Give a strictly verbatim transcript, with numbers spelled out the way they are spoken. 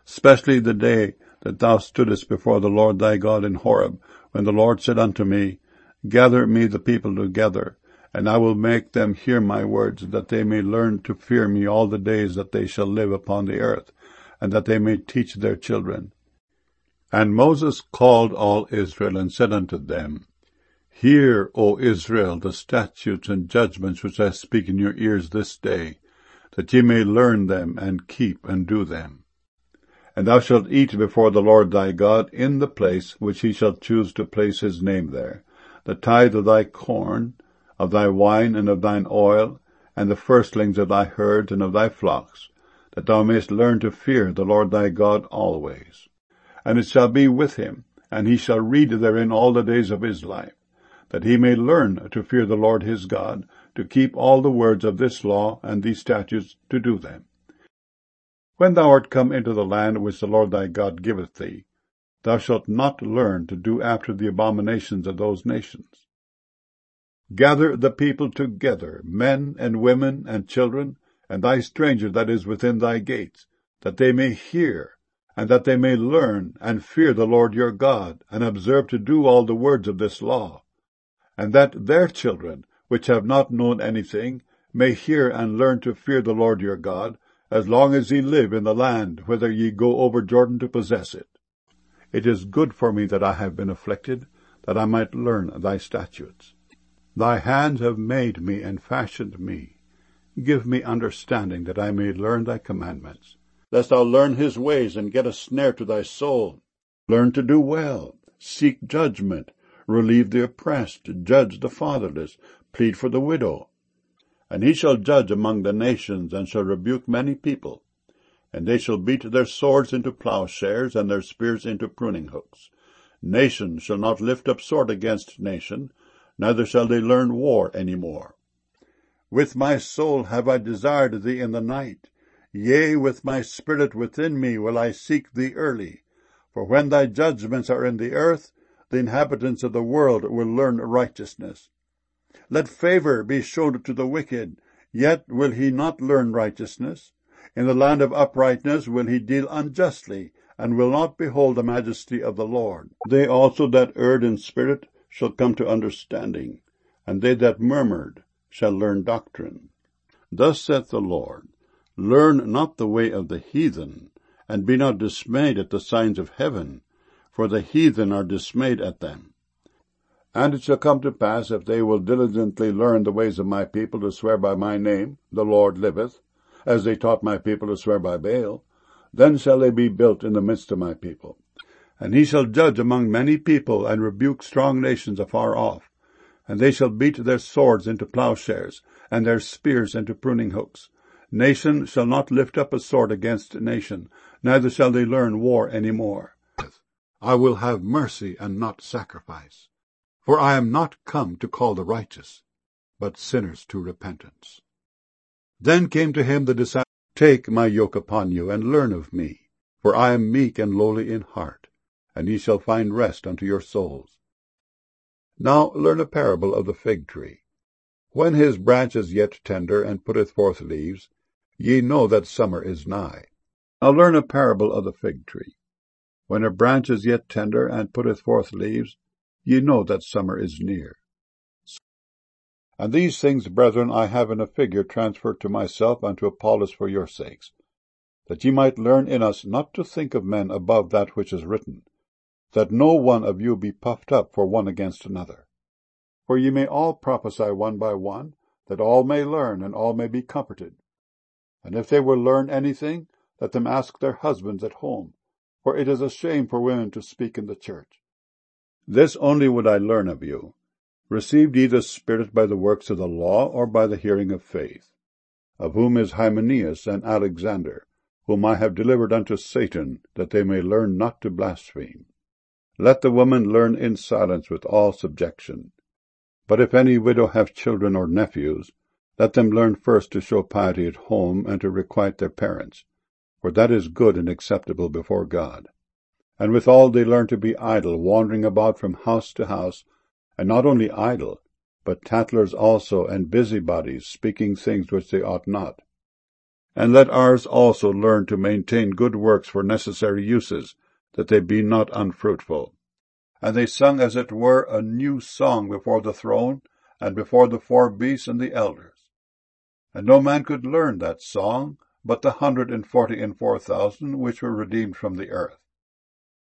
especially the day that thou stoodest before the Lord thy God in Horeb, when the Lord said unto me, Gather me the people together, and I will make them hear my words, that they may learn to fear me all the days that they shall live upon the earth, and that they may teach their children. And Moses called all Israel, and said unto them, Hear, O Israel, the statutes and judgments which I speak in your ears this day, that ye may learn them, and keep and do them. And thou shalt eat before the Lord thy God in the place which he shall choose to place his name there, the tithe of thy corn, of thy wine, and of thine oil, and the firstlings of thy herds and of thy flocks, that thou mayest learn to fear the Lord thy God always. And it shall be with him, and he shall read therein all the days of his life, that he may learn to fear the Lord his God, to keep all the words of this law and these statutes, to do them. When thou art come into the land which the Lord thy God giveth thee, thou shalt not learn to do after the abominations of those nations. Gather the people together, men and women and children, and thy stranger that is within thy gates, that they may hear, and that they may learn and fear the Lord your God, and observe to do all the words of this law, and that their children, which have not known anything, may hear and learn to fear the Lord your God, as long as ye live in the land whither ye go over Jordan to possess it. It is good for me that I have been afflicted, that I might learn thy statutes. Thy hands have made me and fashioned me. Give me understanding, that I may learn thy commandments. Lest thou learn his ways, and get a snare to thy soul. Learn to do well, seek judgment, relieve the oppressed, judge the fatherless, plead for the widow. And he shall judge among the nations, and shall rebuke many people. And they shall beat their swords into plowshares, and their spears into pruning hooks. Nation shall not lift up sword against nation, neither shall they learn war any more. With my soul have I desired thee in the night. Yea, with my spirit within me will I seek thee early. For when thy judgments are in the earth, the inhabitants of the world will learn righteousness. Let favor be shown to the wicked, yet will he not learn righteousness. In the land of uprightness will he deal unjustly, and will not behold the majesty of the Lord. They also that erred in spirit shall come to understanding, and they that murmured shall learn doctrine. Thus saith the Lord, Learn not the way of the heathen, and be not dismayed at the signs of heaven, for the heathen are dismayed at them. And it shall come to pass, if they will diligently learn the ways of my people to swear by my name, the Lord liveth, as they taught my people to swear by Baal, then shall they be built in the midst of my people. And he shall judge among many people, and rebuke strong nations afar off. And they shall beat their swords into plowshares, and their spears into pruning hooks. Nation shall not lift up a sword against nation, neither shall they learn war any more. I will have mercy and not sacrifice. For I am not come to call the righteous, but sinners to repentance. Then came to him the disciple, Take my yoke upon you, and learn of me, for I am meek and lowly in heart, and ye shall find rest unto your souls. Now learn a parable of the fig tree. When his branch is yet tender, and putteth forth leaves, ye know that summer is nigh. Now learn a parable of the fig tree. When a branch is yet tender, and putteth forth leaves, ye know that summer is near. And these things, brethren, I have in a figure transferred to myself and to Apollos for your sakes, that ye might learn in us not to think of men above that which is written, that no one of you be puffed up for one against another. For ye may all prophesy one by one, that all may learn, and all may be comforted. And if they will learn anything, let them ask their husbands at home, for it is a shame for women to speak in the church. This only would I learn of you. Received ye the Spirit by the works of the law, or by the hearing of faith? Of whom is Hymenaeus and Alexander, whom I have delivered unto Satan, that they may learn not to blaspheme. Let the woman learn in silence with all subjection. But if any widow have children or nephews, let them learn first to show piety at home, and to requite their parents, for that is good and acceptable before God. And withal they learn to be idle, wandering about from house to house, and not only idle, but tattlers also, and busybodies, speaking things which they ought not. And let ours also learn to maintain good works for necessary uses, that they be not unfruitful. And they sung as it were a new song before the throne, and before the four beasts and the elders. And no man could learn that song, but the hundred and forty and four thousand which were redeemed from the earth.